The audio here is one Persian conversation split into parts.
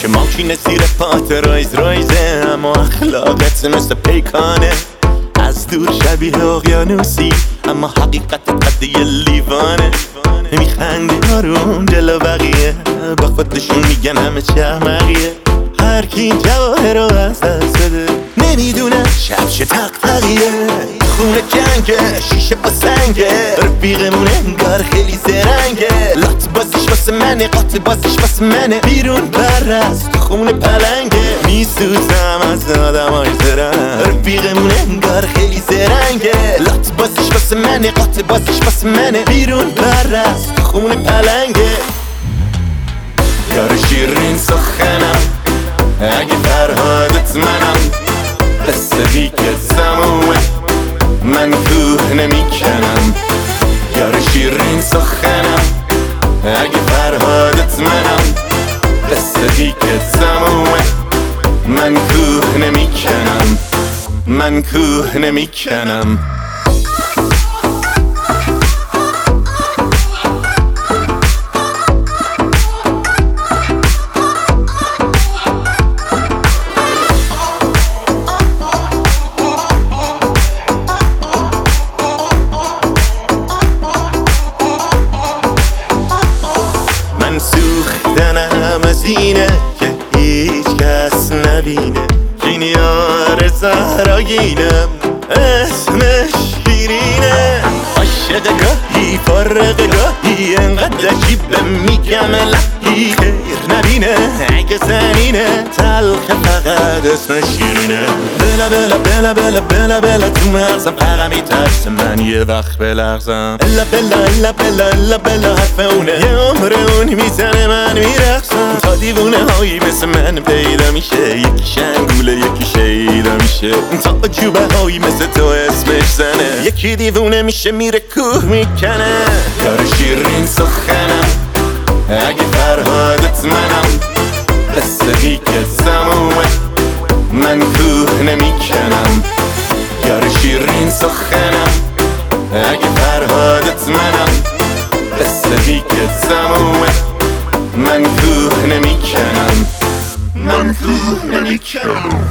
که ماشین زیر پات رایزه، اما اخلاقت مثل پیکانه. از دور شبیه اقیانوسی، اما حقیقت قد یه لیوانه. میخندی آروم جلو بقیه، با خودشون میگن همه چه احمقیه. هر کی این جواهر رو از دست بده نمیدونه شب چه تقیه. خونه جنگه، شیشه با سنگه، رفیقمون انگار خیلی زرنگه. لات بازیش واسه منه، قاط بازیش واسه منه. بیرون پرست تو خونه پلنگه، میسوزم از آدمای زرنگ. رفیقمون انگار خیلی زرنگه. لات بازیش واسه منه، قاط بازیش واسه منه. بیرون پرست تو خونه پلنگه. یار شیرین سخنم، اگه فرهادت منم، قصه دیگه تمومه، من کوه نمیکنم. یار شیرین سخنم، اگه فرهادت منم، قصه دیگه تمومه، من کوه نمیکنم، من کوه نمیکنم. من سوختنم از اینه که هیچ کس نبینه. این یار زهراگینم، اسمش شیرینه. عاشق گاهی فارغ گاهی، انقدر عجیبه میگم الهی خیر نبینه. اگه زنینه تلخ فقط اسمش شیرینه. بلا بلا بلا بلا بلا بلا تو مغزم فقط میترسه من یه وقت بلغزم. الا بلا الا بلا الا بلا حرف اونه، یه عمر اون میزنه من میرقصم. تا دیوونه هایی مثل من پیدا میشه، یکی شنگوله یکی شیدا میشه. تا عجوبه هایی مثل تو اسمش زنه، یکی دیوونه میشه میره کوه میکنه. یار شیرین سخنم، اگه فرهادت منم، قصه دیگه تمومه، من کوه نمیکنم. یار شیرین سخنم، اگه فرهادت منم، قصه دیگه تمومه، من کوه نمیکنم، من کوه نمیکنم.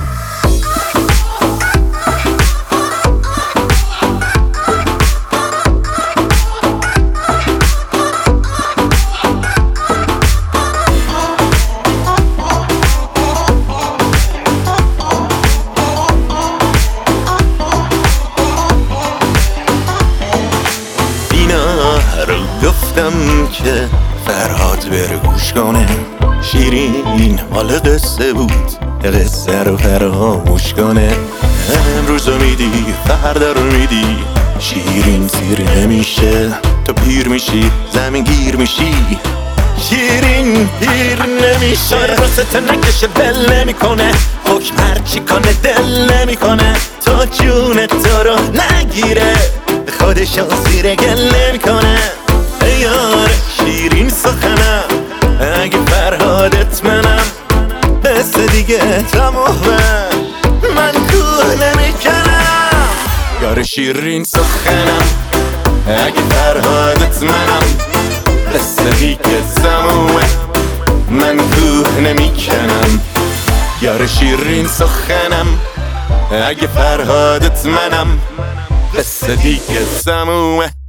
رو گفتم که فرهاد بره گوش کنه. شیرین مال قصه بود، قصه رو فراموش کنه. امروز رو میدی فردا رو میدی، شیرین سیر نمیشه. تو پیر میشی زمین گیر میشی، شیرین پیر نمیشه. راست نکشه بل نمیکنه، حکم هرچی کنه دل نمیکنه. تا جون تو رو نگیره، خودش زیر گل نمیکنه. ای یار شیرین سخنم، اگه فرهادت منم، قصه دیگه تمومه، من کوه نمیکنم. یار شیرین سخنم، اگه فرهادت منم، قصه دیگه تمومه، من کوه نمیکنم. یار شیرین سخنم، اگه فرهادت منم، قصه دیگه تمومه.